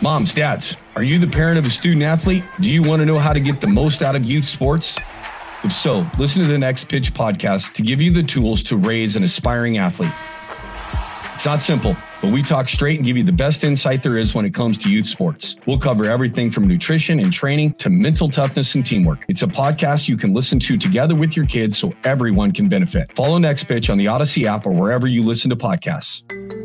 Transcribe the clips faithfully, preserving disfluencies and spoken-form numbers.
Moms, dads, are you the parent of a student athlete? Do you want to know how to get the most out of youth sports? If so, listen to the Next Pitch podcast to give you the tools to raise an aspiring athlete. It's not simple, but we talk straight and give you the best insight there is when it comes to youth sports. We'll cover everything from nutrition and training to mental toughness and teamwork. It's a podcast you can listen to together with your kids so everyone can benefit. Follow Next Pitch on the Odyssey app or wherever you listen to podcasts.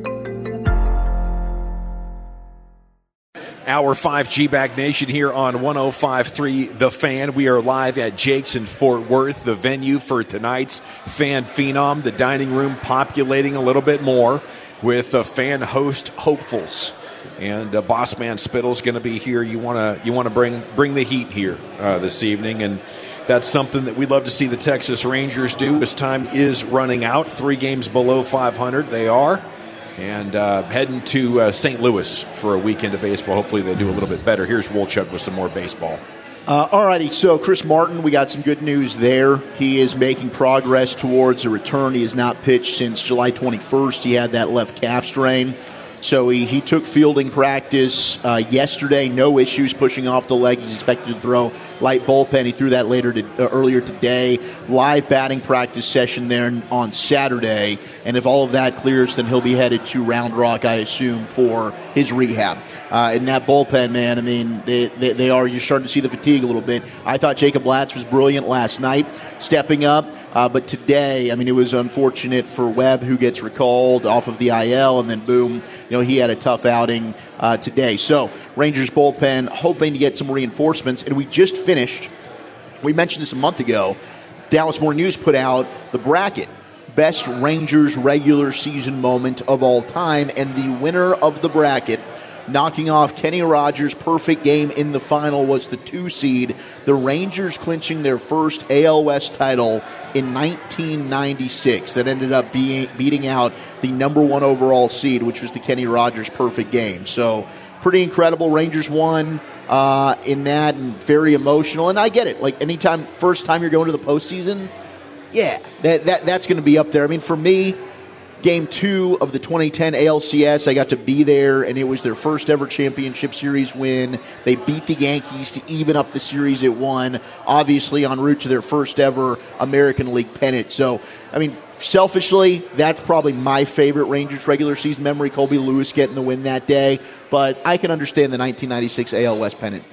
Hour five G-Bag Nation here on one oh five point three The Fan. We are live at Jake's in Fort Worth, the venue for tonight's Fan Phenom. The dining room populating a little bit more with uh, fan host hopefuls. And uh, Boss Man Spittle's going to be here. You want to you want to bring bring the heat here uh, this evening, and that's something that we'd love to see the Texas Rangers do. This time is running out. Three games below five hundred they are. And uh, heading to uh, Saint Louis for a weekend of baseball. Hopefully they do a little bit better. Here's Wolchuk with some more baseball. Uh, all righty, so Chris Martin, we got some good news there. He is making progress towards a return. He has not pitched since July twenty-first. He had that left calf strain. So he, he took fielding practice uh, yesterday, no issues pushing off the leg. He's expected to throw light bullpen. He threw that later to, uh, earlier today. Live batting practice session there on Saturday. And if all of that clears, then he'll be headed to Round Rock, I assume, for his rehab. Uh, in that bullpen, man, I mean, they, they, they are, you're starting to see the fatigue a little bit. I thought Jacob Latz was brilliant last night, stepping up. Uh, but today, I mean, it was unfortunate for Webb, who gets recalled off of the I L, and then boom, you know, he had a tough outing uh, today. So Rangers bullpen hoping to get some reinforcements, and we just finished, we mentioned this a month ago, Dallas Morning News put out the bracket, best Rangers regular season moment of all time, and the winner of the bracket, knocking off Kenny Rogers' perfect game in the final, was the two seed, the Rangers clinching their first A L West title in nineteen ninety-six. That ended up being beating out the number one overall seed, which was the Kenny Rogers perfect game. So pretty incredible. Rangers won uh, in that, and very emotional. And I get it. Like, anytime, first time you're going to the postseason, yeah, that, that that's going to be up there. I mean, for me, Game two of the twenty ten A L C S, I got to be there, and it was their first ever championship series win. They beat the Yankees to even up the series at one, obviously en route to their first ever American League pennant. So, I mean, selfishly, that's probably my favorite Rangers regular season memory, Colby Lewis getting the win that day. But I can understand the nineteen ninety-six A L West pennant.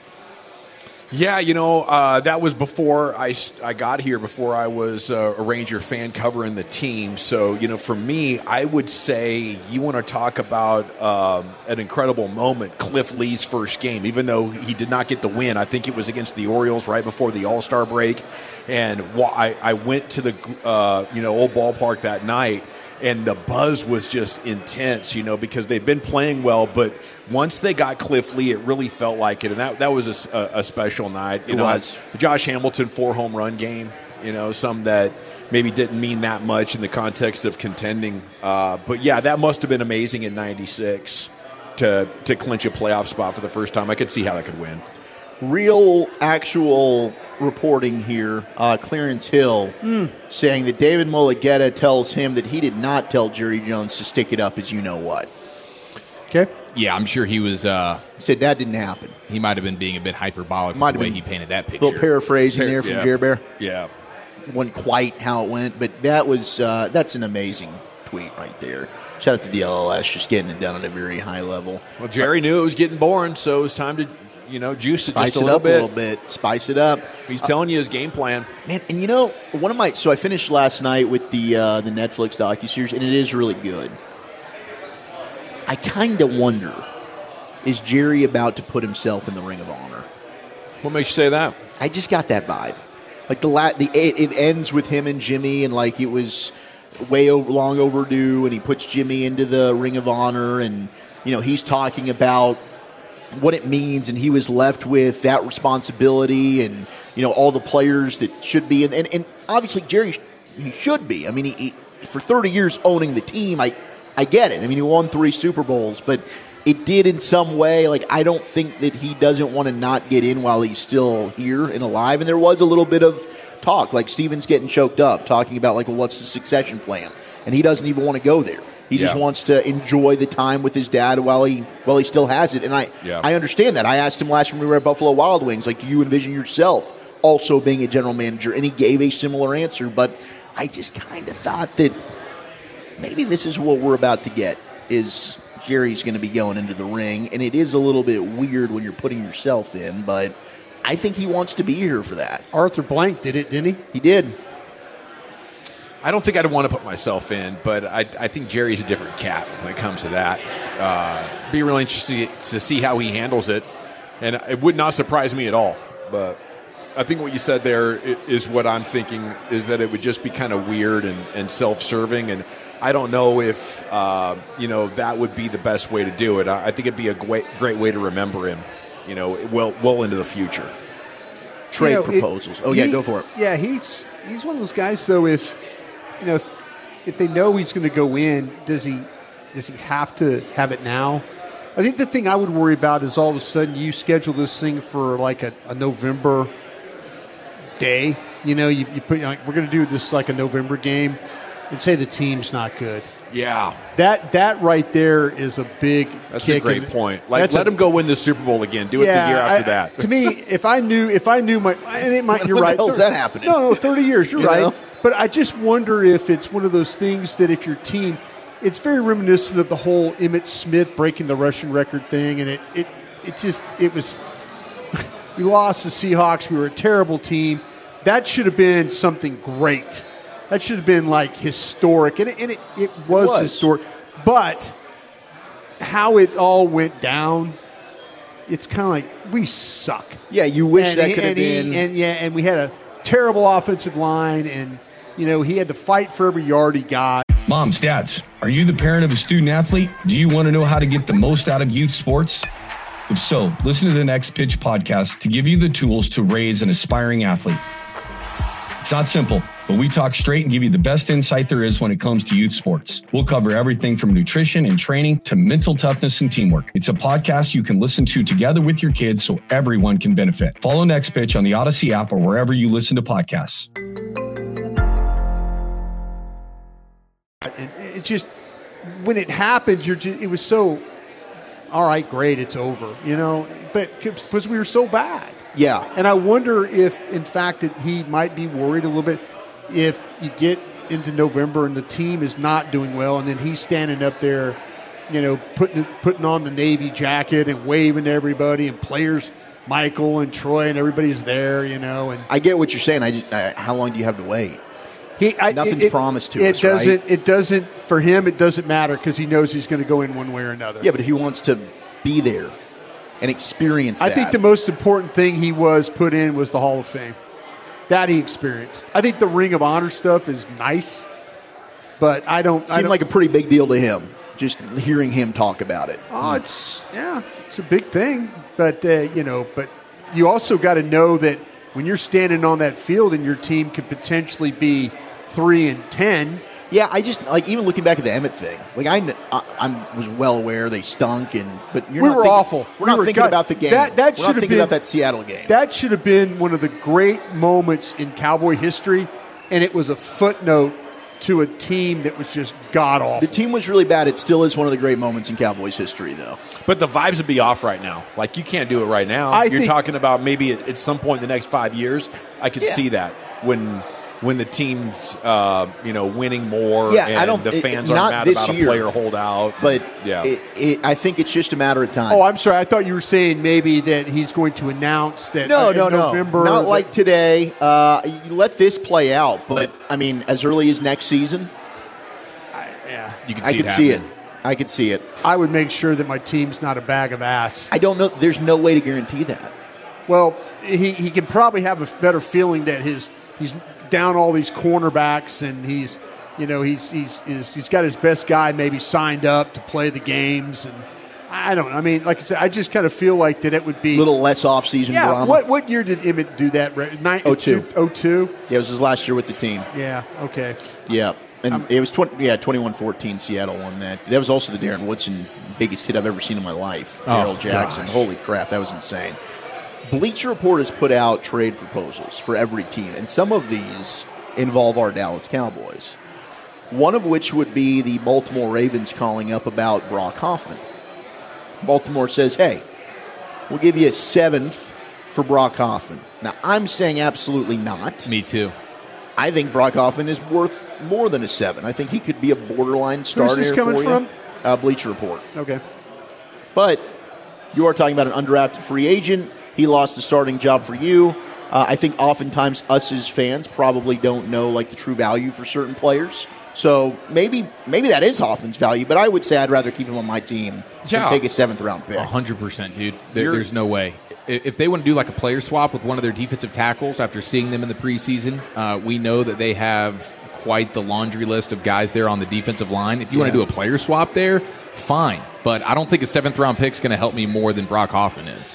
Yeah, you know, uh, that was before I, I got here, before I was uh, a Ranger fan covering the team. So, you know, for me, I would say you want to talk about um, an incredible moment, Cliff Lee's first game. Even though he did not get the win, I think it was against the Orioles right before the All-Star break. And I, I went to the, uh, you know, old ballpark that night, and the buzz was just intense, you know, because they'd been playing well, but once they got Cliff Lee, it really felt like it, and that that was a, a special night. You it know, was. The Josh Hamilton four home run game, you know, some that maybe didn't mean that much in the context of contending. Uh, but, yeah, that must have been amazing in ninety-six to, to clinch a playoff spot for the first time. I could see how that could win. Real, actual reporting here, uh, Clarence Hill mm. saying that David Mulugheta tells him that he did not tell Jerry Jones to stick it up as you know what. Okay. Yeah, I'm sure he was. Uh, said that didn't happen. He might have been being a bit hyperbolic might with the way been he painted that picture. A little paraphrasing there from yeah. Jer Bear. Yeah. Wasn't quite how it went, but that was uh, that's an amazing tweet right there. Shout out to the L L S, just getting it done at a very high level. Well, Jerry knew it was getting boring, so it was time to, you know, juice it Spice just a it little up bit. a little bit. Spice it up. He's telling you his game plan. Man, and you know, one of my so I finished last night with the uh, the Netflix docuseries, and it is really good. I kind of wonder, is Jerry about to put himself in the Ring of Honor? What makes you say that? I just got that vibe. Like the la- the it, it ends with him and Jimmy, and like it was way over, long overdue, and he puts Jimmy into the Ring of Honor, and you know he's talking about what it means, and he was left with that responsibility, and you know all the players that should be, and and, and obviously Jerry, he should be. I mean, he, he for thirty years owning the team, I I get it. I mean, he won three Super Bowls, but it did in some way. Like, I don't think that he doesn't want to not get in while he's still here and alive. And there was a little bit of talk, like Steven's getting choked up, talking about, like, well, what's the succession plan? And he doesn't even want to go there. He Yeah. just wants to enjoy the time with his dad while he while he still has it. And I Yeah. I understand that. I asked him last when we were at Buffalo Wild Wings, like, do you envision yourself also being a general manager? And he gave a similar answer. But I just kind of thought that maybe this is what we're about to get, is Jerry's going to be going into the ring. And it is a little bit weird when you're putting yourself in, but I think he wants to be here for that. Arthur Blank did it, didn't he? He did. I don't think I'd want to put myself in, but I, I think Jerry's a different cat when it comes to that. Uh, be really interested to see how he handles it, and it would not surprise me at all. But I think what you said there is what I'm thinking, is that it would just be kind of weird and, and self-serving, and I don't know if uh, you know that would be the best way to do it. I, I think it'd be a great, great way to remember him, you know, well well into the future. Trade You know, it- proposals. oh, yeah, he- go for it. Yeah, he's he's one of those guys, though, if you know, if, if they know he's going to go in, does he does he have to have it now? I think the thing I would worry about is all of a sudden you schedule this thing for like a, a November day. You know, you, you put like, we're going to do this like a November game, and say the team's not good. Yeah, That that right there is a big that's kick a great in the- point. Like, that's let a- him go win the Super Bowl again. Do it the year after I- that. To me, if I knew, if I knew my, and it might, you're When the right. hell's thir- that happening? No, no, thirty years. You're You right. know? But I just wonder if it's one of those things that if your team, it's very reminiscent of the whole Emmitt Smith breaking the rushing record thing, and it, it, it just, it was. We lost the Seahawks. We were a terrible team. That should have been something great. That should have been like historic, and it, and it, it was, was. historic. But how it all went down, it's kind of like we suck. Yeah, you wish And that he- could have and he- been. and yeah, and we had a terrible offensive line, and you know he had to fight for every yard he got. Moms, dads, are you the parent of a student athlete? Do you want to know how to get the most out of youth sports? If so, listen to the Next Pitch podcast to give you the tools to raise an aspiring athlete. It's not simple, but we talk straight and give you the best insight there is when it comes to youth sports. We'll cover everything from nutrition and training to mental toughness and teamwork. It's a podcast you can listen to together with your kids so everyone can benefit. Follow Next Pitch on the Odyssey app or wherever you listen to podcasts. And it just when it happened, you're just, it was so all right, great, it's over, you know. But because we were so bad. yeah. And I wonder if, in fact, that he might be worried a little bit if you get into November and the team is not doing well, and then he's standing up there, you know, putting putting on the Navy jacket and waving to everybody, and players, Michael and Troy and everybody's there, you know. And I get what you're saying. I just, I, how long do you have to wait? he, I, Nothing's it, promised to it us, doesn't. right? It doesn't for him. It doesn't matter because he knows he's going to go in one way or another. Yeah, but he wants to be there and experience I that. think the most important thing he was put in was the Hall of Fame. That he experienced. I think the Ring of Honor stuff is nice, but I don't. I seemed don't, like a pretty big deal to him, just hearing him talk about it. Oh, it's yeah, it's a big thing. But uh, you know, but you also got to know that when you're standing on that field and your team could potentially be three and ten. Yeah, I just like even looking back at the Emmett thing. Like I, kn- I, I was well aware they stunk, and but you're We not were thinking- awful. We're We not were thinking gut- about the game. That- that we're should not have thinking been- about that Seattle game. That should have been one of the great moments in Cowboy history, and it was a footnote to a team that was just god awful. the team was really bad. It still is one of the great moments in Cowboys history, though. But the vibes would be off right now. Like, you can't do it right now. I You're think- talking about maybe at, at some point in the next five years. I could Yeah. see that when when the team's uh, you know winning more. Yeah, and I don't- the it- fans not aren't mad this about year. a player holdout. But yeah, it, it, I think it's just a matter of time. Oh, I'm sorry. I thought you were saying maybe that he's going to announce that. No, uh, in no, no. November, Not that- like today. Uh, you let this play out, but I mean, as early as next season, Yeah, you can I see could it see it. happening. I could see it. I would make sure that my team's not a bag of ass. I don't know. There's no way to guarantee that. Well, he he can probably have a better feeling that his he's down all these cornerbacks and he's you know he's he's he's, he's got his best guy maybe signed up to play the games, and I don't. I mean, like I said, I just kind of feel like that it would be A little less off-season Yeah. drama. What what year did Emmett do that? Nine, oh two. oh two Yeah, it was his last year with the team. Yeah. Okay. Yeah, and it was twenty. Yeah, twenty-one fourteen. Seattle won that. That was also the Darren Woodson biggest hit I've ever seen in my life. Oh, Daryl Jackson. gosh. Holy crap, that was insane. Bleacher Report has put out trade proposals for every team, and some of these involve our Dallas Cowboys. one of which would be the Baltimore Ravens calling up about Brock Hoffman. Baltimore says, hey, we'll give you a seventh for Brock Hoffman. Now, I'm saying absolutely not. Me too. I think Brock Hoffman is worth more than a seven. I think he could be a borderline starter. Who's this coming for from? you. Uh, Bleacher Report. Okay. But you are talking about an undrafted free agent. He lost the starting job for you. Uh, I think oftentimes us as fans probably don't know like the true value for certain players. So maybe maybe that is Hoffman's value, but I would say I'd rather keep him on my team Yeah. than take a seventh round pick. one hundred percent, dude. There, there's no way. If they want to do like a player swap with one of their defensive tackles after seeing them in the preseason, uh, we know that they have quite the laundry list of guys there on the defensive line. If you want to do a player swap there, fine. But I don't think a seventh-round pick is going to help me more than Brock Hoffman is.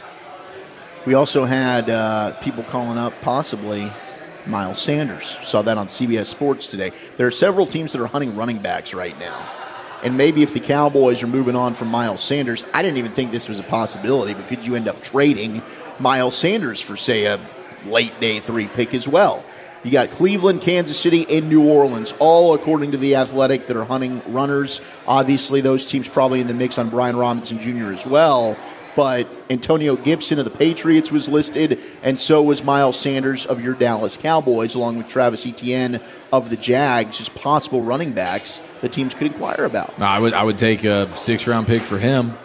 We also had uh, people calling up possibly Miles Sanders. Saw that on C B S Sports today. There are several teams that are hunting running backs right now. And maybe if the Cowboys are moving on from Miles Sanders, I didn't even think this was a possibility, but could you end up trading Miles Sanders for, say, a late day three pick as well? You got Cleveland, Kansas City, and New Orleans, all according to The Athletic, that are hunting runners. Obviously, those teams probably in the mix on Brian Robinson Junior as well. But Antonio Gibson of the Patriots was listed, and so was Miles Sanders of your Dallas Cowboys, along with Travis Etienne of the Jags, as possible running backs that teams could inquire about. No, I would I would take a six-round pick for him.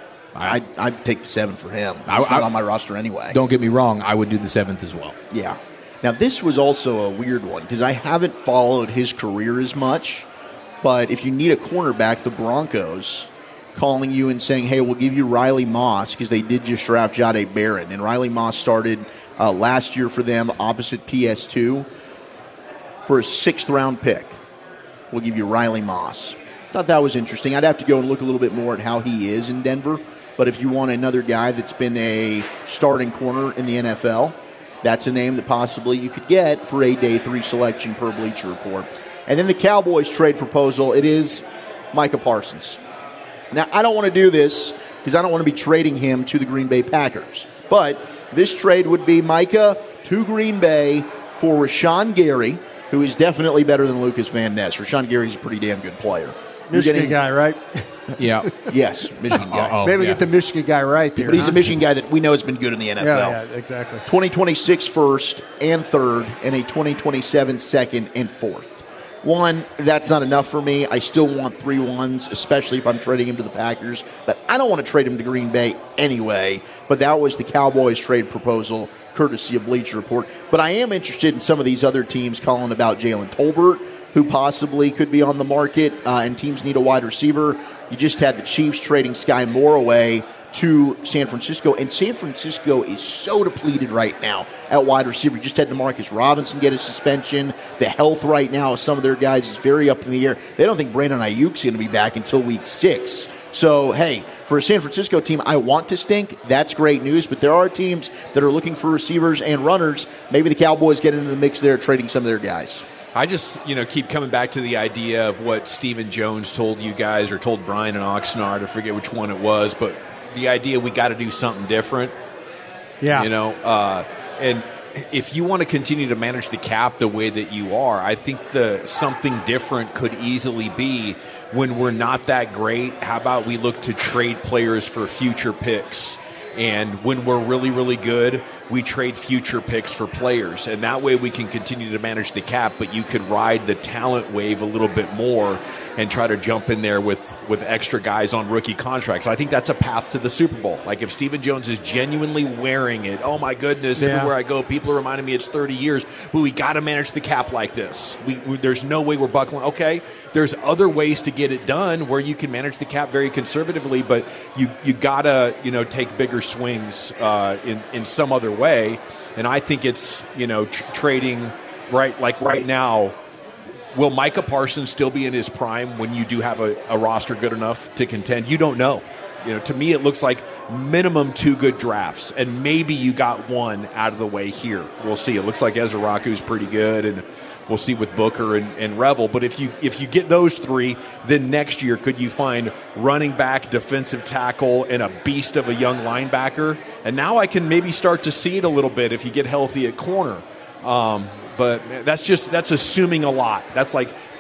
I, I'd, I'd take the seven for him. He's I, not I, on my roster anyway. Don't get me wrong. I would do the seventh as well. Yeah. Now, this was also a weird one because I haven't followed his career as much, but if you need a cornerback, the Broncos calling you and saying, hey, we'll give you Riley Moss because they did just draft Jahdae Barron. And Riley Moss started uh, last year for them opposite P S two for a sixth-round pick. We'll give you Riley Moss. Thought that was interesting. I'd have to go and look a little bit more at how he is in Denver. But if you want another guy that's been a starting corner in the N F L, that's a name that possibly you could get for a day three selection per Bleacher Report. And then the Cowboys trade proposal, it is Micah Parsons. Now, I don't want to do this because I don't want to be trading him to the Green Bay Packers. But this trade would be Micah to Green Bay for Rashawn Gary, who is definitely better than Lucas Van Ness. Rashawn Gary's a pretty damn good player. Michigan getting, guy, right? Yeah. Yes, Michigan guy. Uh-oh, Maybe yeah. get the Michigan guy right there. But he's huh? a Michigan guy that we know has been good in the N F L. Yeah, yeah, exactly. twenty twenty-six first and third, and a twenty twenty-seven second and fourth. One, that's not enough for me. I still want three ones, especially if I'm trading him to the Packers. But I don't want to trade him to Green Bay anyway. But that was the Cowboys trade proposal, courtesy of Bleacher Report. But I am interested in some of these other teams calling about Jalen Tolbert, who possibly could be on the market, uh, and teams need a wide receiver. You just had the Chiefs trading Sky Moore away to San Francisco, and San Francisco is so depleted right now at wide receiver. You just had DeMarcus Robinson get a suspension. The health right now of some of their guys is very up in the air. They don't think Brandon Ayuk's going to be back until week six. So, hey, for a San Francisco team, I want to stink. That's great news, but there are teams that are looking for receivers and runners. Maybe the Cowboys get into the mix there, trading some of their guys. I just, you know, keep coming back to the idea of what Stephen Jones told you guys, or told Brian and Oxnard, I forget which one it was, but the idea we got to do something different. Yeah. You know, uh, and if you want to continue to manage the cap the way that you are, I think the something different could easily be when we're not that great. How about we look to trade players for future picks? And when we're really, really good, we trade future picks for players. And that way we can continue to manage the cap, but you could ride the talent wave a little bit more and try to jump in there with, with extra guys on rookie contracts. I think that's a path to the Super Bowl. Like if Stephen Jones is genuinely wearing it, oh my goodness, Yeah. everywhere I go, people are reminding me it's thirty years, but we got to manage the cap like this. We, we There's no way we're buckling. Okay, there's other ways to get it done where you can manage the cap very conservatively, but you, you got to, you know, take bigger swings uh, in, in some other way. And I think it's, you know, tr- trading right, like right now. Will Micah Parsons still be in his prime when you do have a, a roster good enough to contend? You don't know. You know, to me, it looks like minimum two good drafts, and maybe you got one out of the way here. We'll see. It looks like Ezra Raku's pretty good, and we'll see with Booker and, and Revel. But if you if you get those three, then next year could you find running back, defensive tackle, and a beast of a young linebacker? And now I can maybe start to see it a little bit if you get healthy at corner. Um, But that's just that's assuming a lot. That's like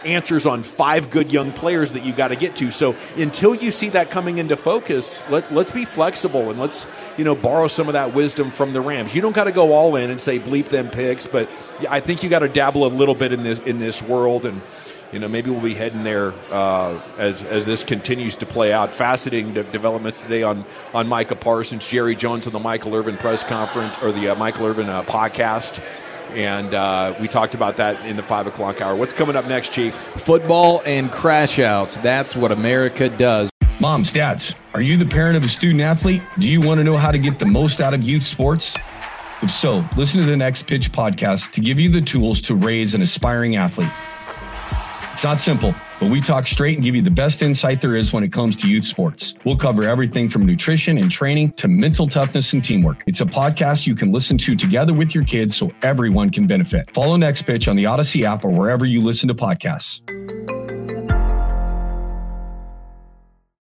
answers on five good young players that you got to get to. So until you see that coming into focus, let, let's be flexible and let's, you know, borrow some of that wisdom from the Rams. You don't got to go all in and say bleep them picks, but I think you got to dabble a little bit in this in this world, and you know, maybe we'll be heading there uh, as as this continues to play out. Fascinating de- developments today on on Micah Parsons, Jerry Jones on the Michael Irvin press conference, or the uh, Michael Irvin uh, podcast. And uh, we talked about that in the five o'clock hour. What's coming up next, Chief? Football and crash outs. That's what America does. Moms, dads, are you the parent of a student athlete? Do you want to know how to get the most out of youth sports? If so, listen to the Next Pitch podcast to give you the tools to raise an aspiring athlete. It's not simple, but we talk straight and give you the best insight there is when it comes to youth sports. We'll cover everything from nutrition and training to mental toughness and teamwork. It's a podcast you can listen to together with your kids so everyone can benefit. Follow Next Pitch on the Odyssey app or wherever you listen to podcasts.